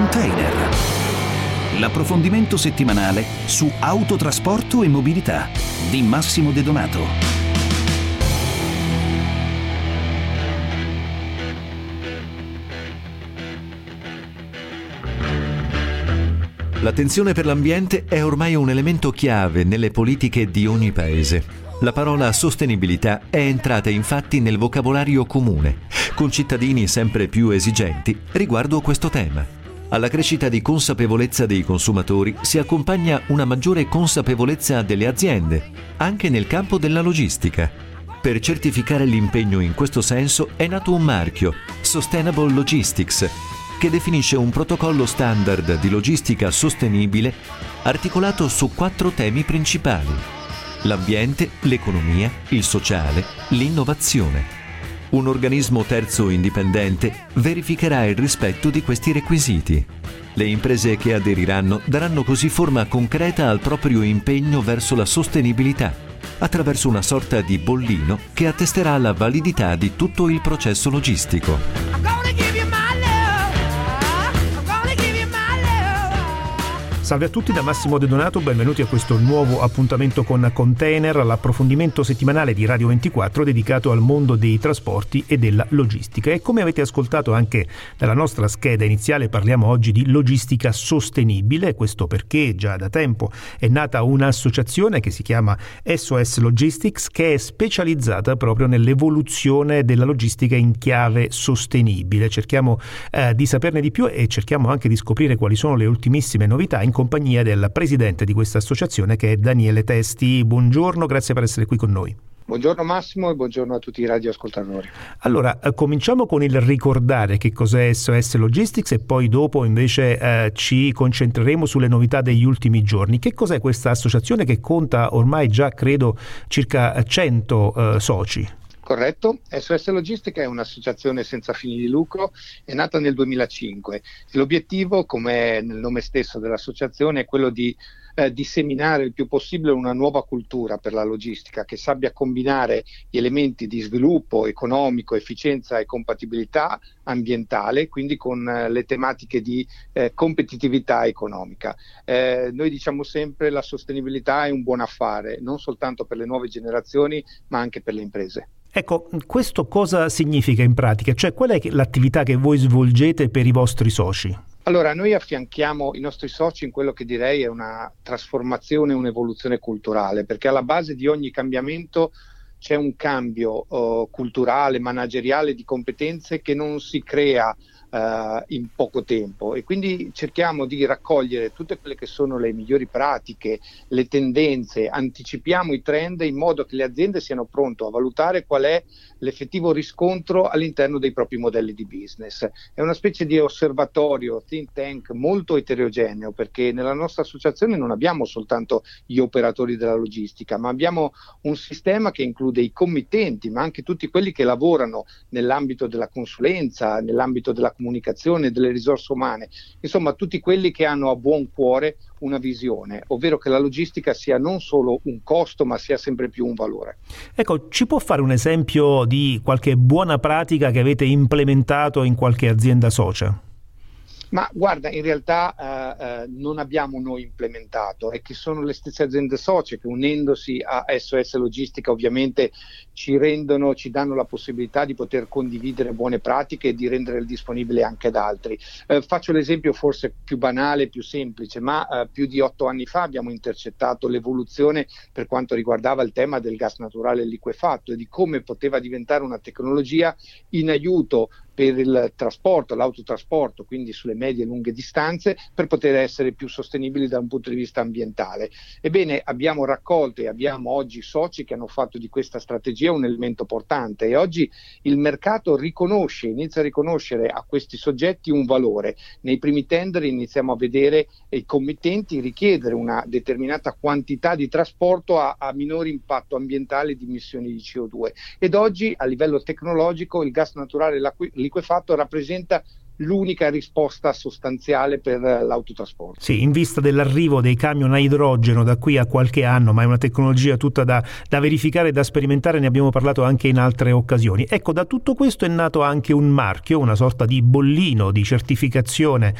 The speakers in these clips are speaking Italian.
Container. L'approfondimento settimanale su autotrasporto e mobilità di Massimo De Donato. L'attenzione per l'ambiente è ormai un elemento chiave nelle politiche di ogni paese. La parola sostenibilità è entrata infatti nel vocabolario comune, con cittadini sempre più esigenti riguardo questo tema. Alla crescita di consapevolezza dei consumatori si accompagna una maggiore consapevolezza delle aziende, anche nel campo della logistica. Per certificare l'impegno in questo senso è nato un marchio, Sustainable Logistics, che definisce un protocollo standard di logistica sostenibile articolato su 4 temi principali: l'ambiente, l'economia, il sociale, l'innovazione. Un organismo terzo indipendente verificherà il rispetto di questi requisiti. Le imprese che aderiranno daranno così forma concreta al proprio impegno verso la sostenibilità, attraverso una sorta di bollino che attesterà la validità di tutto il processo logistico. Salve a tutti da Massimo De Donato, benvenuti a questo nuovo appuntamento con Container, l'approfondimento settimanale di Radio 24 dedicato al mondo dei trasporti e della logistica. E come avete ascoltato anche dalla nostra scheda iniziale, parliamo oggi di logistica sostenibile, questo perché già da tempo è nata un'associazione che si chiama SOS Logistics, che è specializzata proprio nell'evoluzione della logistica in chiave sostenibile. Cerchiamo di saperne di più e cerchiamo anche di scoprire quali sono le ultimissime novità in compagnia del presidente di questa associazione, che è Daniele Testi. Buongiorno, grazie per essere qui con noi. Buongiorno Massimo e buongiorno a tutti i radioascoltatori. Allora, cominciamo con il ricordare che cos'è SOS Logistics e poi dopo invece ci concentreremo sulle novità degli ultimi giorni. Che cos'è questa associazione che conta ormai già, credo, circa 100 soci? Corretto, SOS Logistica è un'associazione senza fini di lucro, è nata nel 2005. L'obiettivo, come nel nome stesso dell'associazione, è quello di disseminare il più possibile una nuova cultura per la logistica che sappia combinare gli elementi di sviluppo economico, efficienza e compatibilità ambientale, quindi con le tematiche di competitività economica. Noi diciamo sempre la sostenibilità è un buon affare, non soltanto per le nuove generazioni ma anche per le imprese. Ecco, questo cosa significa in pratica? Cioè, qual è l'attività che voi svolgete per i vostri soci? Allora, noi affianchiamo i nostri soci in quello che direi è una trasformazione, un'evoluzione culturale, perché alla base di ogni cambiamento c'è un cambio culturale, manageriale, di competenze che non si crea in poco tempo, e quindi cerchiamo di raccogliere tutte quelle che sono le migliori pratiche, le tendenze, anticipiamo i trend in modo che le aziende siano pronte a valutare qual è l'effettivo riscontro all'interno dei propri modelli di business. È una specie di osservatorio, think tank molto eterogeneo, perché nella nostra associazione non abbiamo soltanto gli operatori della logistica, ma abbiamo un sistema che include i committenti, ma anche tutti quelli che lavorano nell'ambito della consulenza, nell'ambito della comunicazione, delle risorse umane, insomma tutti quelli che hanno a buon cuore una visione, ovvero che la logistica sia non solo un costo ma sia sempre più un valore. Ecco, ci può fare un esempio di qualche buona pratica che avete implementato in qualche azienda socia? Ma guarda, in realtà non abbiamo noi implementato, è che sono le stesse aziende socie che, unendosi a SOS Logistica, ovviamente ci danno la possibilità di poter condividere buone pratiche e di renderle disponibili anche ad altri. Faccio l'esempio forse più banale, più semplice, ma più di 8 anni fa abbiamo intercettato l'evoluzione per quanto riguardava il tema del gas naturale liquefatto e di come poteva diventare una tecnologia in aiuto per il trasporto, l'autotrasporto, quindi sulle medie e lunghe distanze, per poter essere più sostenibili da un punto di vista ambientale. Ebbene, abbiamo raccolto e abbiamo oggi soci che hanno fatto di questa strategia un elemento portante, e oggi il mercato inizia a riconoscere a questi soggetti un valore. Nei primi tender iniziamo a vedere i committenti richiedere una determinata quantità di trasporto a minore impatto ambientale di emissioni di CO2, ed oggi a livello tecnologico il gas naturale liquefatto rappresenta l'unica risposta sostanziale per l'autotrasporto. Sì, in vista dell'arrivo dei camion a idrogeno da qui a qualche anno, ma è una tecnologia tutta da verificare e da sperimentare, ne abbiamo parlato anche in altre occasioni. Ecco, da tutto questo è nato anche un marchio, una sorta di bollino di certificazione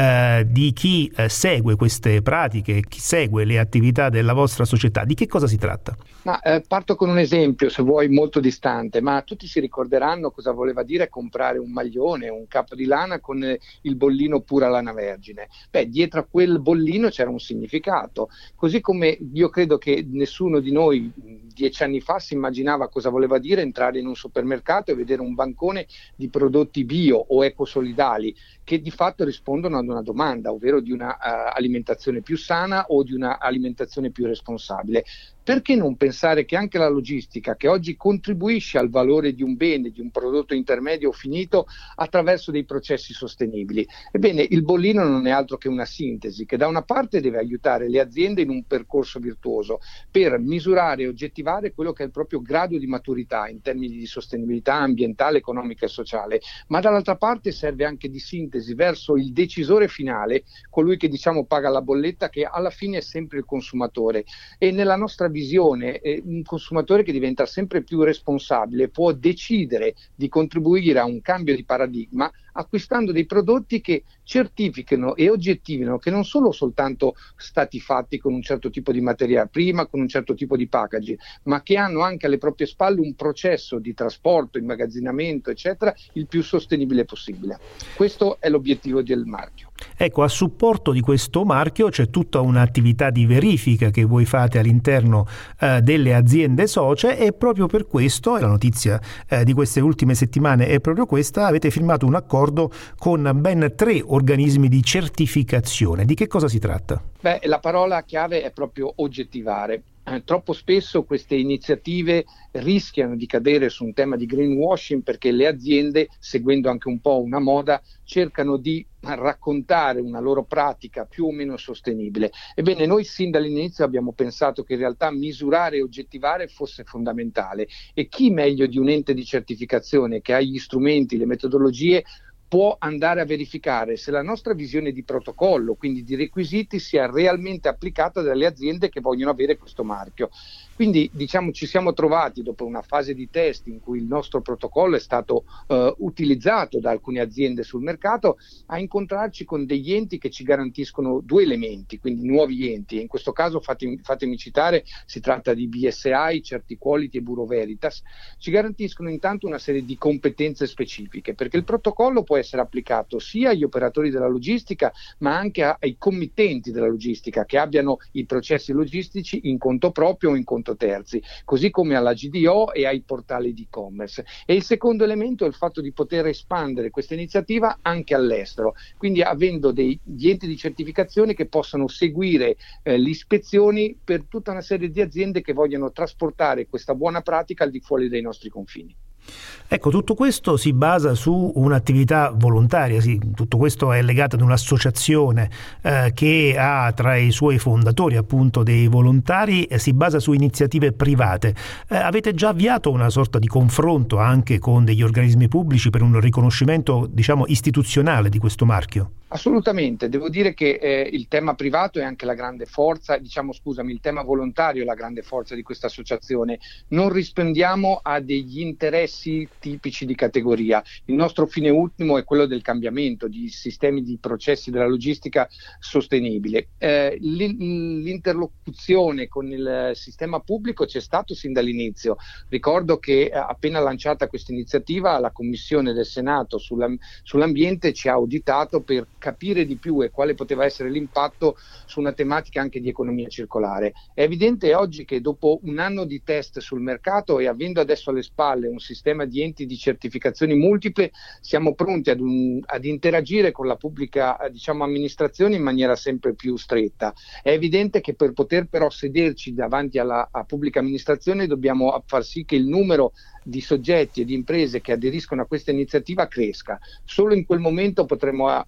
di chi segue queste pratiche, chi segue le attività della vostra società. Di che cosa si tratta? Parto con un esempio, se vuoi, molto distante, ma tutti si ricorderanno cosa voleva dire comprare un maglione, un capo di lana con il bollino pura lana vergine. Dietro a quel bollino c'era un significato, così come io credo che nessuno di noi 10 anni fa si immaginava cosa voleva dire entrare in un supermercato e vedere un bancone di prodotti bio o ecosolidali che di fatto rispondono ad una domanda, ovvero di una alimentazione più sana o di una alimentazione più responsabile. Perché non pensare che anche la logistica, che oggi contribuisce al valore di un bene, di un prodotto intermedio o finito, attraverso dei processi sostenibili? Ebbene, il bollino non è altro che una sintesi che da una parte deve aiutare le aziende in un percorso virtuoso per misurare e oggettivare quello che è il proprio grado di maturità in termini di sostenibilità ambientale, economica e sociale, ma dall'altra parte serve anche di sintesi verso il decisore finale, colui che paga la bolletta, che alla fine è sempre il consumatore. E nella nostra visione, un consumatore che diventa sempre più responsabile può decidere di contribuire a un cambio di paradigma acquistando dei prodotti che certificano e oggettivino che non sono soltanto stati fatti con un certo tipo di materia prima, con un certo tipo di packaging, ma che hanno anche alle proprie spalle un processo di trasporto, immagazzinamento, eccetera, il più sostenibile possibile. Questo è l'obiettivo del marchio. Ecco, a supporto di questo marchio c'è tutta un'attività di verifica che voi fate all'interno delle aziende socie, e proprio per questo, e la notizia di queste ultime settimane è proprio questa, avete firmato un accordo con ben 3 organismi di certificazione. Di che cosa si tratta? La parola chiave è proprio oggettivare. Troppo spesso queste iniziative rischiano di cadere su un tema di greenwashing, perché le aziende, seguendo anche un po' una moda, cercano di raccontare una loro pratica più o meno sostenibile. Ebbene, noi sin dall'inizio abbiamo pensato che in realtà misurare e oggettivare fosse fondamentale, e chi meglio di un ente di certificazione che ha gli strumenti, le metodologie, può andare a verificare se la nostra visione di protocollo, quindi di requisiti, sia realmente applicata dalle aziende che vogliono avere questo marchio. Quindi ci siamo trovati dopo una fase di test in cui il nostro protocollo è stato utilizzato da alcune aziende sul mercato, a incontrarci con degli enti che ci garantiscono 2 elementi, quindi nuovi enti. In questo caso fatemi citare, si tratta di BSI, Certiquality e Bureau Veritas. Ci garantiscono intanto una serie di competenze specifiche, perché il protocollo può essere applicato sia agli operatori della logistica, ma anche ai committenti della logistica che abbiano i processi logistici in conto proprio o in conto terzi, così come alla GDO e ai portali di e-commerce. E il secondo elemento è il fatto di poter espandere questa iniziativa anche all'estero, quindi avendo degli enti di certificazione che possano seguire le ispezioni per tutta una serie di aziende che vogliono trasportare questa buona pratica al di fuori dei nostri confini. Ecco, tutto questo si basa su un'attività volontaria, sì, tutto questo è legato ad un'associazione che ha tra i suoi fondatori appunto dei volontari, e si basa su iniziative private. Avete già avviato una sorta di confronto anche con degli organismi pubblici per un riconoscimento, istituzionale di questo marchio? Assolutamente, devo dire che il tema privato è anche la grande forza, il tema volontario è la grande forza di questa associazione. Non rispondiamo a degli interessi tipici di categoria. Il nostro fine ultimo è quello del cambiamento di sistemi di processi della logistica sostenibile. L'interlocuzione con il sistema pubblico c'è stato sin dall'inizio. Ricordo che appena lanciata questa iniziativa, la Commissione del Senato sull'ambiente ci ha auditato per capire di più e quale poteva essere l'impatto su una tematica anche di economia circolare. È evidente oggi che dopo un anno di test sul mercato e avendo adesso alle spalle un sistema di enti di certificazioni multiple, siamo pronti ad interagire con la pubblica amministrazione in maniera sempre più stretta. È evidente che per poter però sederci davanti alla pubblica amministrazione dobbiamo far sì che il numero di soggetti e di imprese che aderiscono a questa iniziativa cresca. Solo in quel momento potremo avere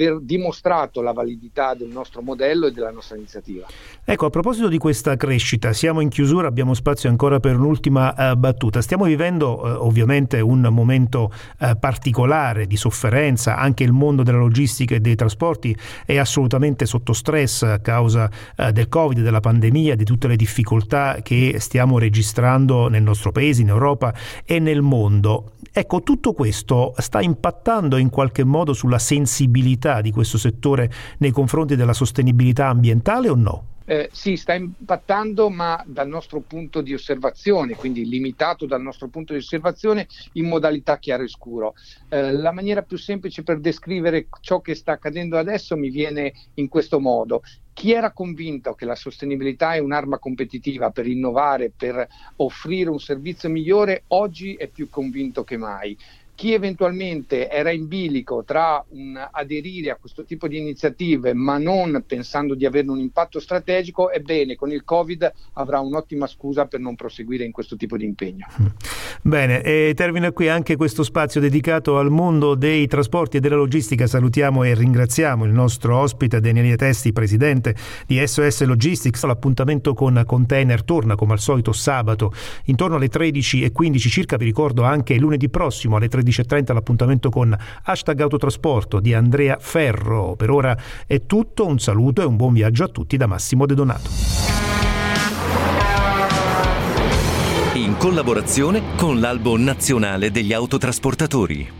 aver dimostrato la validità del nostro modello e della nostra iniziativa. Ecco, a proposito di questa crescita, siamo in chiusura, abbiamo spazio ancora per un'ultima battuta. Stiamo vivendo ovviamente un momento particolare di sofferenza, anche il mondo della logistica e dei trasporti è assolutamente sotto stress a causa del Covid, della pandemia, di tutte le difficoltà che stiamo registrando nel nostro paese, in Europa e nel mondo. Ecco, tutto questo sta impattando in qualche modo sulla sensibilità di questo settore nei confronti della sostenibilità ambientale o no? Sì, sta impattando, ma dal nostro punto di osservazione, quindi limitato dal nostro punto di osservazione in modalità chiaro e scuro. La maniera più semplice per descrivere ciò che sta accadendo adesso mi viene in questo modo. Chi era convinto che la sostenibilità è un'arma competitiva per innovare, per offrire un servizio migliore, oggi è più convinto che mai. Chi eventualmente era in bilico tra aderire a questo tipo di iniziative ma non pensando di averne un impatto strategico, ebbene con il Covid avrà un'ottima scusa per non proseguire in questo tipo di impegno. Bene, e termina qui anche questo spazio dedicato al mondo dei trasporti e della logistica. Salutiamo e ringraziamo il nostro ospite Daniele Testi, presidente di SOS Logistics. L'appuntamento con Container torna come al solito sabato intorno alle 13:15 circa. Vi ricordo anche lunedì prossimo alle 13:30 l'appuntamento con #autotrasporto di Andrea Ferro. Per ora è tutto, un saluto e un buon viaggio a tutti da Massimo De Donato. In collaborazione con l'Albo Nazionale degli Autotrasportatori.